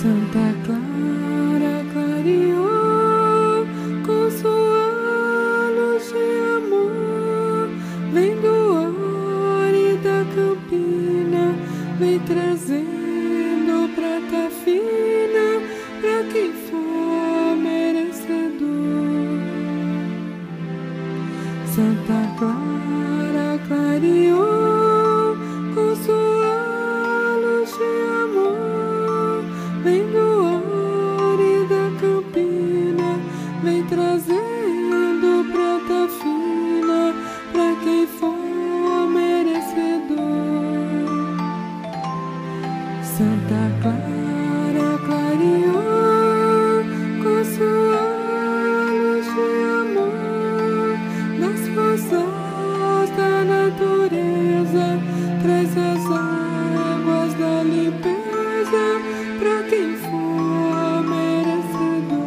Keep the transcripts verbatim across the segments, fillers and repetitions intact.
Santa Clara clareou com sua luz de amor, vem do árida campina, vem trazendo prata fina pra quem for merecedor. Santa Clara clareou com sua luz de amor, vem do árida campina, vem trazendo prata fina pra quem for merecedor. Santa Clara clareou com sua luz de amor, nas forças da natureza, traz as águas da limpeza pra quem for merecedor.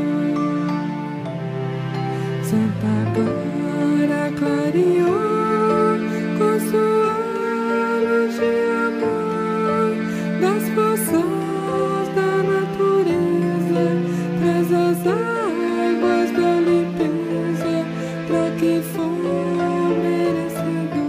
Santa Clara clareou com sua luz de amor, das forças da natureza, traz as águas da limpeza pra quem for merecedor.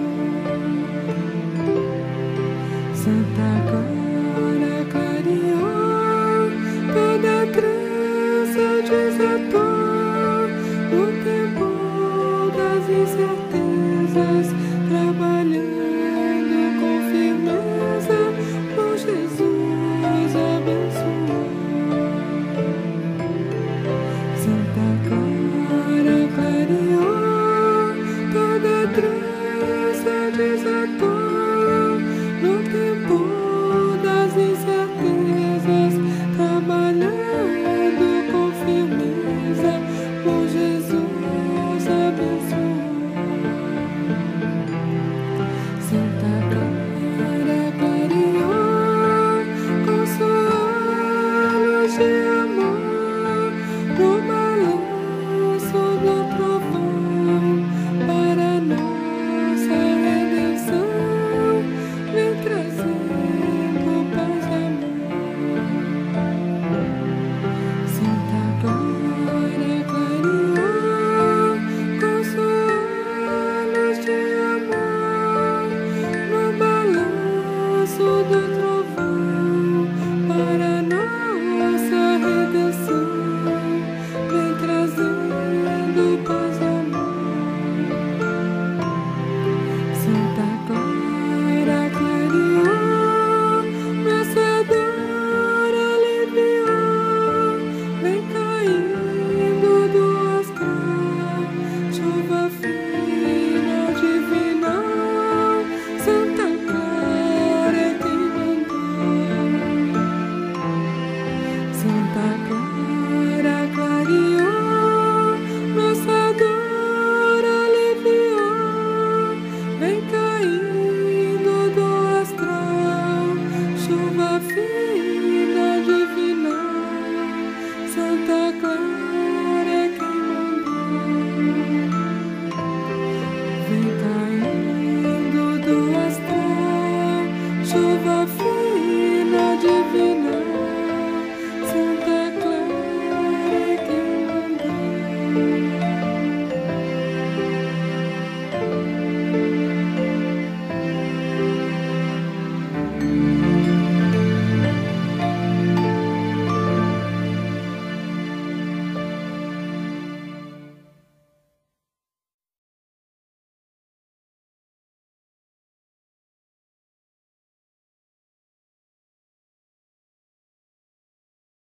Santa Clara clareou, toda trança desatou no tempo das incertezas, trabalhando com firmeza, com Jesus abençoou. Santa Clara clareou, toda trança desatou no tempo das incertezas, trabalhando com firmeza, com Jesus abençoou. Santa Clara clareou com sua luz de amor, no balanço do trovão, para nossa redenção, vem trazendo paz e amor. Santa Clara clareou com sua luz de amor, no balanço do trovão, para nossa redenção, vem trazendo paz e amor. Santa Clara clareou, nossa dor aliviou, vem caindo do astral, chuva fina divinal, Santa Clara é quem mandou. Santa Clara clareou, nossa dor aliviou, vem caindo do astral, chuva fina divinal, Santa Clara é quem mandou. Vem caindo do astral, chuva fina